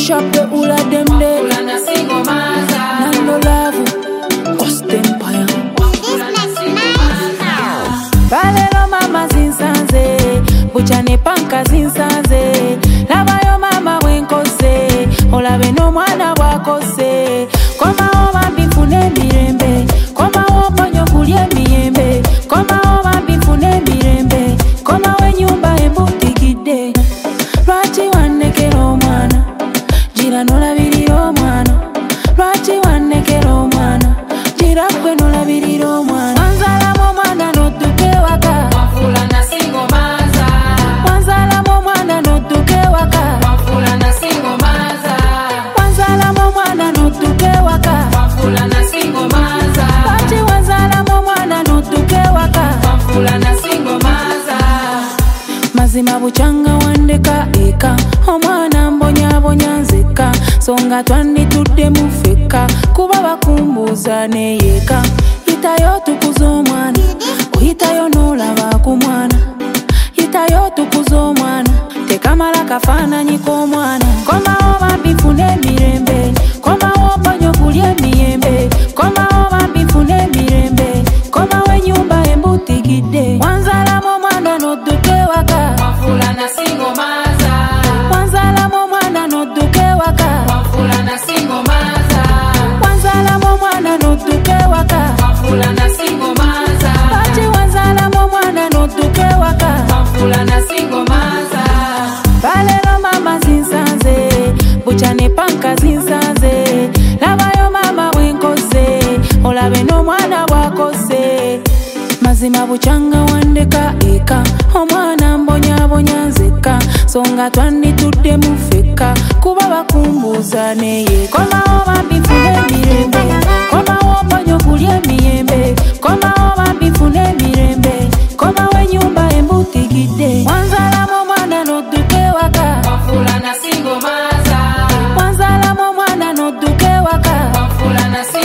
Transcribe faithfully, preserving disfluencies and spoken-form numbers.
Bishop the ula dem de Wafula na single maza Nando love Cost Empire Wafula na single maza Balelo mama zinsanze Buchane panka zinsanze Labayo mama wenkose Olabe no mwana wakose Koma oma bifune mirembe Koma oponyo kulie miyembe Koma oma bifune mirembe Koma we nyumba embuti gide Lwachi wanekero mwana Jira nola biriro mwana Lwachi wanekero mwana Jira kwe nola biriro mwana Wanzala mo mwana no tuke waka Wafula na single maza Wanzala mo mwana no tuke waka Wafula na single maza Wanzala mo mwana no tuke waka Wafula na single maza Lwachi wanzala mo mwana no tuke waka Wafula na single maza Mazima buchanga wandeka eka Omwana mbonya bonya nzeka Songa twandi tudde mufeka Kuba bakumbuza neyeka Hitayo tukuzo mwana Uhitayo nolaba ku mwana Hitayo tukuzo mwana Tekamala kafana nyiko mwana Koma oba bifune mirembe Koma oba nyokulie miyembe Koma oba bifune mirembe Koma we nyumba embuti gide Wanzala mo mwana no duke waka Wafula na single maza Wanzala mo mwana no duke waka Wafula na single maza Wanzala mo mwana no duke waka Wafula na single maza Lwachi wanzala mo mwana no duke waka Wafula na single maza Balelo mama zinsanze Buchane panka zinsanze Labayo mama wenkose Olabe no mwana wakose Mazima buchanga wandeka eka Omwana mbonya bonya nzeka Songa twandi tudde mufeka Kuba bakumbuza neye Koma oba bifune mirembe Koma oba nyokulie miyembe Koma oba bifune mirembe Koma we nyumba embuti gide Wanzala mo mwana no duke waka Wafula na single maza Wanzala mo mwana no duke waka Wafula na single